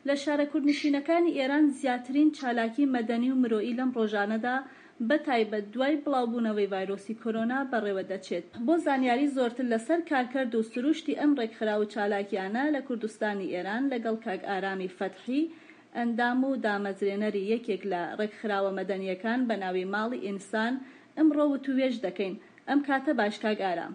لە شارە کوردنشینەکانی ئێران زیاترین چالاکی مەدەنی و مرۆیی لەم ڕۆژانەدا بەتایبەت دوای بڵاوبوونەوەی ڤایرۆسی کۆرۆنا بەڕێوە دەچێت. بۆ زانیاری زۆرتر لەسەر کارکرد و سروشتی ئەم ڕێکخراو چالاکیانە لە کوردستانی ئێران لەگەڵ کاک ئارامی فەتحی، ئەندام و دامەزرێنەری یەکێک لە ڕێکخراوە مەدەنیەکان بە ناوی ماڵی ئینسان ئەمڕۆ وتوێژ دەکەین. ئەم کاتە باش کاک ئارام.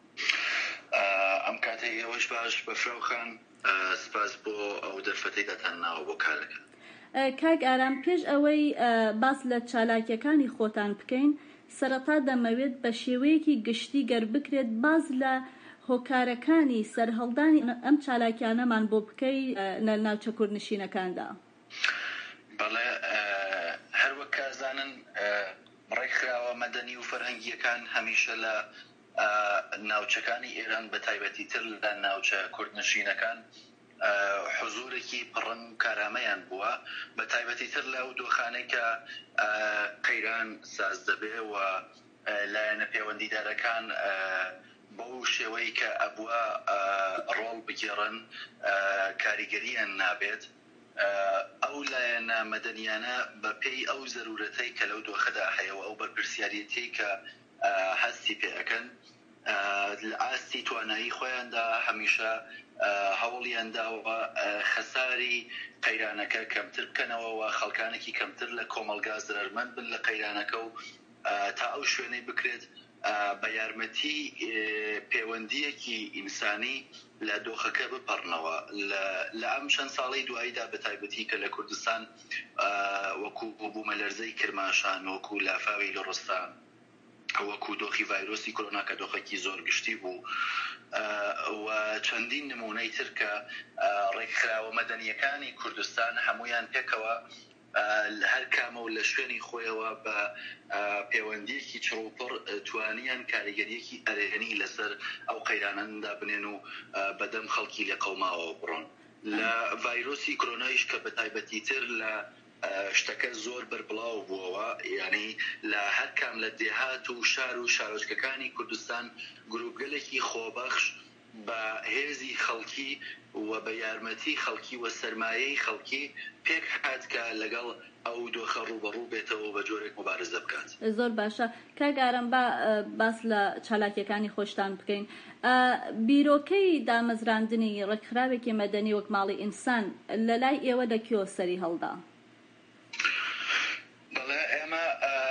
ئەم کاتە ئێوەش باش بەفراوخان، سپاس بۆ ئەو دەرفەتەی دەتانناوە بۆ کارەکە. کاک ئارام، پێش ئەوەی باس لە چالاکیەکانی خۆتان بکەین، سەرەتا دەمەوێت بە شێوەیەکی گشتی گەر بکرێت باز لە هۆکارەکانی سەرهەڵدانی ئەم چالاکیانەمان بۆ بکەی لە ناوچە کوردنشینەکاندا. بەڵێ، هەروەک کازانن ڕێکخراوە مەدەنی و فەرهەنگیەکان هەمیشە لە ناوچەکانی ئێران بە تایبەتی تر لە ناوچە کوردنشینەکان حضورێکی پڕن و کارامەیان بووە، بە تایبەتی تر لەو دۆخانەی کە قەیران ساز دەبێ و لایەنە پەیوەندیدارەکان بەو شێوەی کە ئەبووە ڕۆڵ بگێڕن کاریگەریان نابێت. ئەو لایەنە مەدەنیانە بە پێی ئەو زەرورەتەی کە لەو دۆخەدا هەیەوە، ئەو بەرپرسیارەتی کە هەستی پێ ئەەکەن، لە ئاستی توانایی خۆیاندا هەمیشە هەوڵیان داوە خەساری قەیرانەکە کەمتر بکەنەوە و خەڵکانێکی کەمتر لە کۆمەلگا زرەرمەند بن لە قەیرانەکە و تا ئەو شوێنەی بکرێت بە یارمەتی پەیوەندیەکی ئینسانی لە دۆخەکە بپەڕنەوە. لە ئەم چەند ساڵی دواییدا بە تایبەتی کە لە کوردستان وەکو بوومەلەرزەی کرماشان، وەکو لافاوی لە ڕستان، وەکو دۆخی ڤایرۆسی کۆرۆنا کە دۆخێکی زۆر گشتی بوو، و چەندین نمونەی تر کە ڕێکخراوە مەدەنیەکانی کوردستان هەمویان پێکەوە هەر کامە و لە شوێنی خۆیەوە بە پەیوەندیەکی چڕوپڕ توانیان کاریگەریەکی ئەرێنی لەسەر ئەو قەیرانەندا بنێن و بەدەم خەڵکی لە قەوماوە بڕۆن. لە ڤایرۆسی کۆرۆنایش کە بە تایبەتی تر لە شتەکە زۆر بەربڵاو بووەوە، یعنی لە هەر کام لە دێهات و شار و شارۆچکەکانی کوردستان گروپگەلێکی خۆبەخش بە هێزی خەڵکی و بە یارمەتی خەڵکی و سەرمایەی خەڵکی پێک هات کە لەگەڵ ئەو دۆخە ڕوبەڕوو بێتەوە بە جۆرێک مبارزە بکات. زۆر باشە. کاک ئارام، باس لە چالاکیەکانی خۆشتان بکەین. بیرۆکەی دامەزراندنی ڕێکخراوێکی مەدەنی وەک ماڵی ئینسان لە لای ئێوە لەکوێوە سەری هەڵدا؟ بەڵێ، ئێمە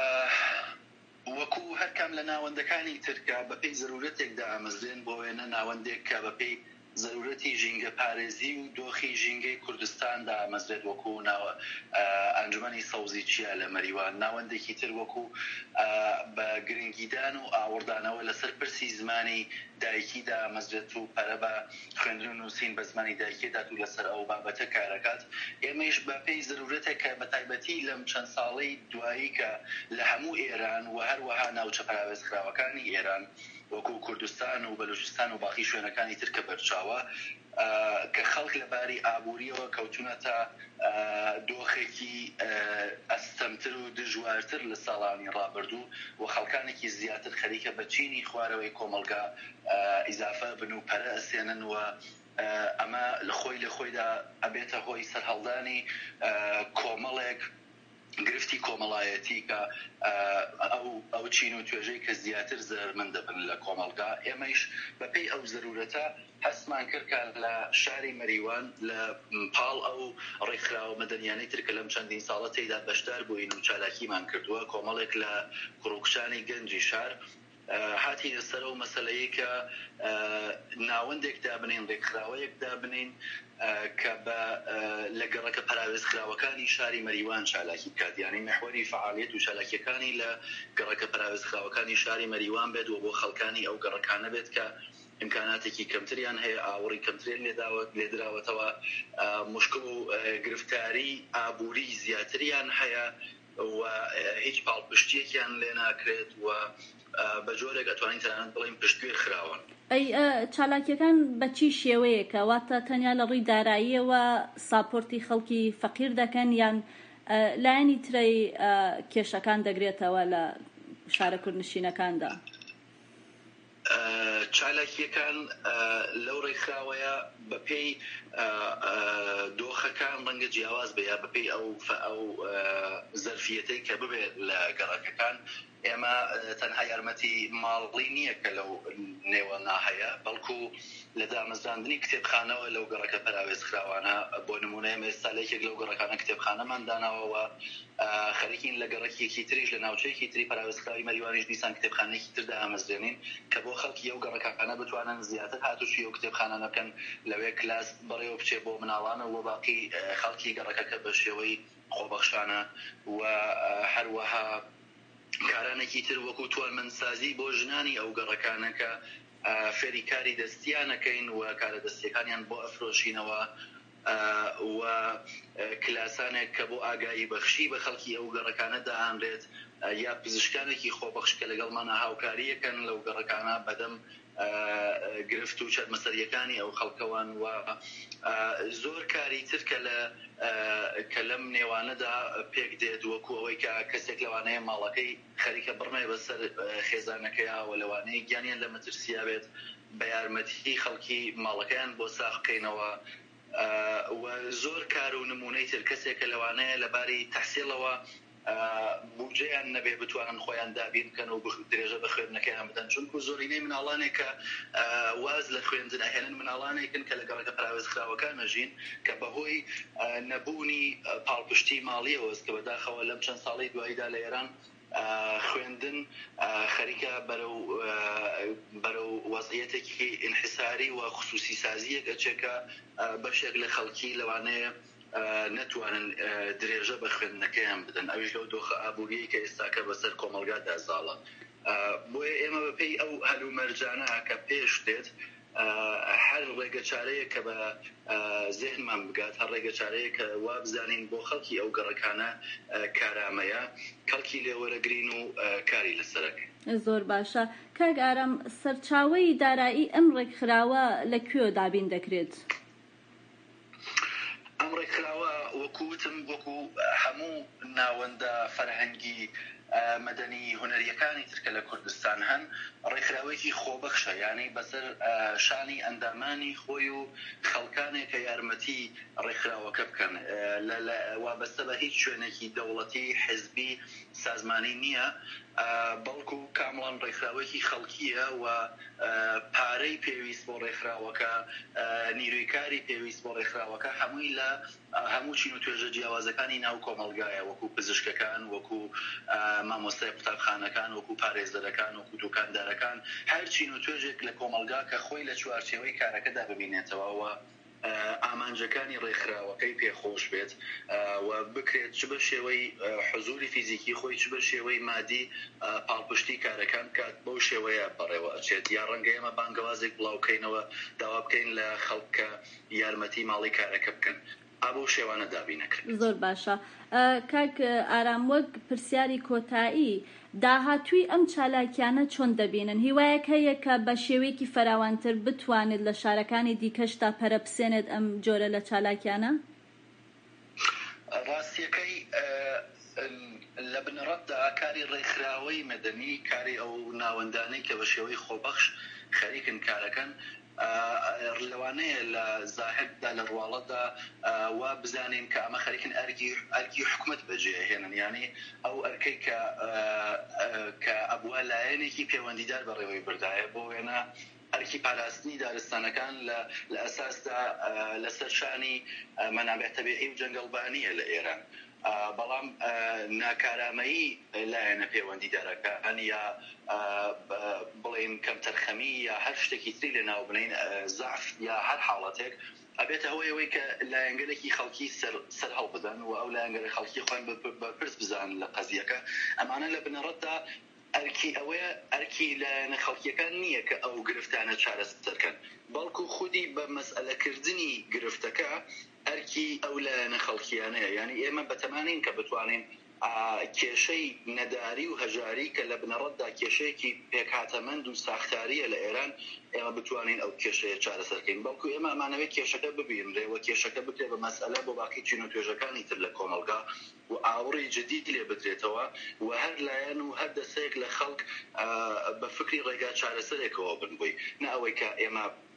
وەکو هەرکەم لە ناوەندەکانی ترکە بەپێی زەرورەتێکدا ئامەزرێن بۆ وێنە ناوەندێک کە بەپێی زەرورەتی ژینگە پارێزی و دۆخی ژینگەی کوردستاندا ئامەزرێت، وەکو ئەنجومەنی سەوزی چیا لە مەریوان، ناوەندێکی تر وەکو بە گرنگیدان و ئاوردانەوە لەسەر پرسی زمانی دایکیدا ئامەزرێت و پەرە بە خوێندن و نووسین بە زمانی دایکیدات و لەسەر ئەو بابەتە کارەکات. ئێمەش بەپێی زەرورەتێک کە بە تایبەتی لەم چەند ساڵەی دوایی کە لە هەموو ئێران و هەروەها ناوچە پاراوێزخراوەکانی ئێران وەکو کوردستان و بەلوچستان و باقی شوێنەکانی تر کە بەرچاوە، کە خەڵک لەباری ئابووریەوە کەوتونەتە دۆخێکی ئەستەمتر و دژوارتر لە ساڵانی ڕابردوو و خەڵکانێکی زیاتر خەریکە بە چینی خوارەوەی کۆمەلگا ئیزافە بن و پەرە ئەسێنن و ئەمە لە خۆیدا ئەبێتە هۆی سەرهەڵدانی کۆمەڵێک گرفتی کۆمەڵایەتی کە ئەو چین و توێژەی کە زیاتر زەرمەند دەبن لە کۆمەلگا. ئێمەش بەپێی ئەو زەرورەتە هەستمان کرد کە لە شاری مەریوان لە پاڵ ئەو ڕێکخراوە مەدەنیانەی تر کە لەم چەندین ساڵە تێیدا بەشدار بووین و چالاکیمان کردووە، کۆمەڵێک لە کوڕوکشانی گەنجی شار هاتی لەسەر ئەو مەسەلەیە کە ناوەندێک دابنین، ڕێکخراوەیەک دابنین کە لە گەڕەکە پەراوێزخراوەکانی شاری مەریوان چالاکی بکات، یعنی مەحوەری فعالیت و چالاکیەکانی لە گەڕەکە پەراوێزخراوەکانی شاری مەریوان بێت و بۆ خەڵکانی ئەو گەڕەکانە بێت کە ئیمکاناتێکی کەمتریان هەیە، ئاوەڕی کەمتریان لێدراوەتەوە، مشکل و گرفتاری ئابووری زیاتریان هەیە و هیچ پاڵپشتیەکیان لێ ناکرێت و بە جۆرێک ئەتوانین تەنانەت بڵێین پشتگوێ خراون. چالاکیەکان بە چی شێوەیەکە؟ واتە تەنیا لە ڕووی داراییەوە ساپۆرتی خەڵکی فەقیر دەکەن یان لایەنی ترەی کێشەکان دەگرێتەوە لە شارە کوردنشینەکاندا؟ چالاکیەکان لەو ڕێکخراوەیە بەپێی دۆخ دۆخەکان ڕەنگە جیاواز بە یا بەپێی ئەو زەرفیەتەی کە ببێت لە گەڕەکەکان ئێمە تەنها یارمەتی ماڵی نییە کە لەو نێوەنا هەیە بەڵکو لە دامەزراندنی کتێبخانەوە لەو گەڕەکە پەراوێزخراوانە بۆ نمونە ئێستا لەیەکێک لەو گەڕەکانە کتێبخانەمان داناوەوە خەریکین لە گەڕەکێکی تریش لە ناوچەیەکی تری پەراوێزخراوی مەریوانیش دیسان کتێبخانەیەکی تر دامەزرێنین کە بۆ خەڵکی ئەو گەڕەکانە بتوانن زیاتر هاتووشی ئەو کتێبخانە بکەن لەوێ کلاس بەڕێوە بچێ بۆ مناڵانە و باقی خەڵکی گەڕەکەکە بە شێوەی خۆبەخشانە و هەروەها کارانێکی تر وەکو توانمەندسازی بۆ ژنانی ئەو گەڕەکانە کە فێری کاری دەستیانەکەین و کارە دەستیەکانیان بۆ ئەفرۆشینەوە و کلاسانێک کە بۆ ئاگایی بەخشی بە خەڵکی ئەو گەڕەکانە دائانرێت یا پزیشکانێکی خۆبەخش کە لەگەڵمانە هاوکاریەکەن لەو گەڕەکانە بەدەم گرفت و چەرمەسەریەکانی ئەو خەڵکەوان و زۆر کاری تر کە لەم نێوانەدا پێک دێت وەکو ئەوەی کە کەسێک لەوانەیە ماڵەکەی خەریکە بڕمێ بەسەر خێزانەکەیەوە لەوانەیە گیانیان لە مەترسیا بێت بە یارمەتی خەڵکی ماڵەکەیان بۆ ساغ بکەینەوە و زۆر کار و نمونەی تر کەسێکە لەوانەیە لەباری تەحسیڵەوە بودجەیان نەبێ بتوانن خۆیان دابین بکەن و درێژە بە خوێندنەکەیان بدەن چونکو زۆرینەی مناڵانێک کە واز لە خوێندن ئەهێنن مناڵانێکن کە لە گەڕەکە پراوێزخراوەکانە ژین کە بەهۆی نەبوونی پاڵپشتی ماڵیەوەست کە بەداخەوە لەم چەند ساڵی دواییدا لە ئێران خوێندن خەریکە بەرەو وەزعیەتێکی انحساری و خصوصی سازیەک ئەچێکە بەشێک لە خەڵکی لەوانەیە نتوانن درێژە بە خوێندنەکەیان بدەن ئەویش لەو دۆخە ئابوووریەی کە ئێستاکە بەسەر کۆمەلگادا زاڵە بۆیە ئێمە بەپێی ئەو هەلومەرجانە کە پێش دێت هەر ڕێگە چارەیە کە بە زێنمان بگات هەر ڕێگە چارەیە کە وا بزانین بۆ خەڵکی ئەو گەڕەکانە کارامەیە کەڵکی لێوەرەگرین و کاری لەسەرەکەین. زۆر باشە. کاک ئارام، سەرچاوەی دارایی ئەم ڕێکخراوە لەکوێ دابین دەکرێت؟ ئەم ڕێکخراوە وەکوتم وەکو هەموو ناوەندە فەرهەنگی مەدەنی هونەریەکانی ترکە لە کوردستان هەن ڕێکخراوێکی خۆبەخشە یعنی بەسەر شانی ئەندامانی خۆی و خەڵکانێکە یارمەتی ڕێکخراوەکە بکەن وابەستە بە هیچ شوێنێکی دەوڵەتی حزبی سازمانی نییە بەڵکو کامڵان ڕێکخراوێکی خەڵکیە و پارەی پێویست بۆ ڕێکخراوەکە نیروی کاری پێویست بۆ ڕێکخراوەکە هەمووی لە هەموو چین و توێژە جیاوازەکانی ناو کۆمەلگایە وەکو پزیشکەکان وەکو مامۆستای قوتابخانەکان وەکو پارێزەرەکان وەکو دوکاندارەکان هەر چین و توێژێک لە کۆمەلگا کە خۆی لە چوارچێوەی کارەکەدا ببینێتەوە و ئامانجەکانی ڕێکخراوەکەی پێخۆش بێت و بکرێت چ بە شێوەی حزوری فیزیکی خۆی چ بە شێوەی مادی پاڵپشتی کارەکان کات بەو شێوەیە بەڕێوە ئەچێت یا ڕەنگە ئێمە بانگەوازێک بڵاوکەینەوە داوا بکەین لە خەڵکە یارمەتی ماڵی کارەکە بکەن ئابوو شێوانە دابینەکرێت. زۆر باشە. کاک ئارام، وەک پرسیاری کۆتایی داهاتووی ئەم چالاکیانە چۆن دەبینن؟ هیوایەک هەیە کە بە شێوەیەکی فراوانتر بتوانێت لە شارەکانی دیکەشتا پەرەپسێنێت ئەم جۆرە لە چالاکیانە؟ ڕاستیەکەی لە بنەڕەتدا کاری ڕێکخراوەی مەدەنی کاری ئەو ناوەندانەی کە بە شێوەی خۆبەخش خەریکن کارەکەن لەوانەیە لە زاهددا لە ڕواڵەتدا وا بزانین کە ئەمە خەریکن ئەرکی حکومت بەجێهێنن ینی ئەو ئەرکەی کە ئەبووە لایەنێکی پەیوەندیدار بەڕێوەی بردایە بۆ وێنە ئەرکی پاراستنی دارستانەکان لە ئەساسدا لەسەر شانی مەنابع تەبیعی و جەنگەڵبانیە لە ئێران بەڵام ناکارامەیی لایەنە پەیوەندیدارەکان یا بڵێن کەمتەرخەمی یا هەر شتێکی تری لە ناو بنین زعف یا هەر حاڵەتێک ئەبێتە هەوەی کە لایەنگەرێکی خەڵکی سەر هەڵ بدەن و ئەو لایەنگەرە خەڵکی خۆیان بەپرس بزانن لە قەزیەکە ئەمانە لە بنەڕەتدا ئەرکی لایەنە خەڵکیەکان نییە کە ئەو گرفتانە چارەسەرکەن بەڵکو خودی بە مەسئلەکردنی گرفتەکە ئەرکی ئەو لایەنە خەڵکیانەیە یعنی ئێمە بەتەمانین کە بتوانین کێشەی نەداری و هەژاری کە لە بنەڕەتدا کێشەیەکی پێکهاتەمەند و ساختاریە لە ئێران ئێمە بتوانین ئەو کێشەیە چارەسەرکەین بەڵکو ئێمە ئەمانەوێت کێشەکە ببینرێ و کێشەکە بکرێ بە مەسئلە بۆ باقی چین و توێژەکانی تر لە کۆمەلگا و ئاوڕی جدید لێ بدرێتەوە و هەر لایەن و هەر دەسەیەک لە خەڵک بە فکری ڕێگا چارەسەرێکەوە بنبووی نە ئەوەی کە ئێمە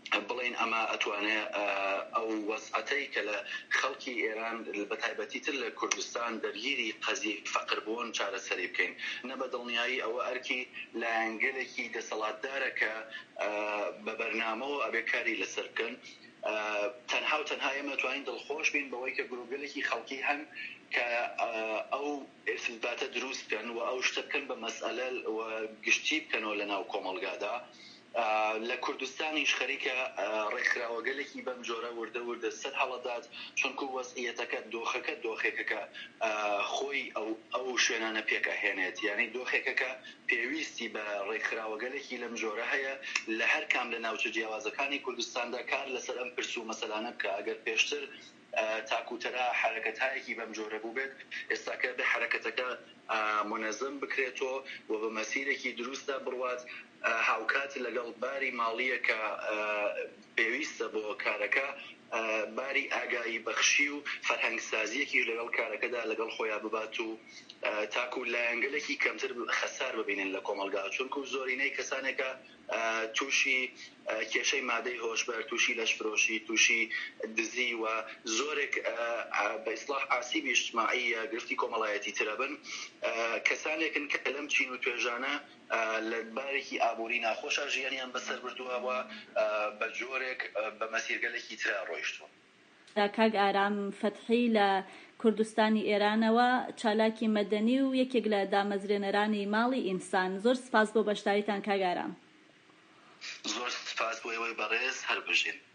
بڵین ئەمە ئەتوانێت ئەو وەزعەتەی کە لە خەڵکی ئێران بەتایبەتی تر لە کوردستان دەرگیری قەزی فەقربوون چارەسەری بکەین نە بە دڵنیایی ئەوە ئەرکی لایەنگەلێکی دەسەڵاتدارە کە بە بەرنامەوە ئەبێ کاری لەسەر بکەن تەنها و تەنها ئێمە توانین دڵخۆش بین بەوەی کە گرۆگەلێکی خەڵکی هەن کە ئەو ئثباتە دروست بکەن و ئەو شتە بکەن بە مەسئلە و گشتی بکەنەوە لەناو کۆمەڵگادا لە کوردستانیش خەریکە ڕێکخراوەگەلێکی بەم جۆرە وردە سەر هەڵەدات چونکو وەزعیەتەکە دۆخێکەکە خۆی ئەو شوێنانە پێکەهێنێت یعنی دۆخێکەکە پێویستی بە ڕێکخراوەگەلێکی لەم جۆرە هەیە لە هەر کام لە ناوچە جیاوازەکانی کوردستاندا کار لەسەر ئەم پرس و مەسەلانە بکە ئەگەر پێشتر تاکوتەرا حرەکەتایەکی بەم جۆرە بوو بێت ئێستاکە بە حرەکەتەکە منەزم بکرێتەوە و بە مەسیرێکی دروستدا بڕوات هاوکات لەگەڵ باری ماڵیە کە پێویستە بۆ کارەکە باری ئاگایی بەخشی و فەرهەنگسازیەکی لەگەڵ کارەکەدا لەگەڵ خۆیان ببات و تاکو لایەنگەلێکی کەمتر خەسار ببینن لە کۆمەلگا چونکو زۆرینەی کەسانێکە تووشی کێشەی مادەی هۆشبەر تووشی لەشفرۆشی تووشی دزی و زۆرێک بە ئیسلاح ئاسیبی اجتماعی گرفتی کۆمەڵایەتی ترەبن کەسانێکن کە لەم چین و توێژانە لە بارێکی ئابووری ناخۆشە ژیانیان بەسەر بردووەوە بە جۆرێک بە مەسیرگەلێکی ترا ڕۆیشتووە. کاک ئارام فەتحی لە کوردستانی ئێرانەوە چالاکی مەدەنی و یەکێک لە دامەزرێنەرانی ماڵی ئینسان زۆر سپاس بۆ بەشداریتان کاک ئارام. زۆر سپاس بۆ ئێوەی بەڕێز هەر بژین.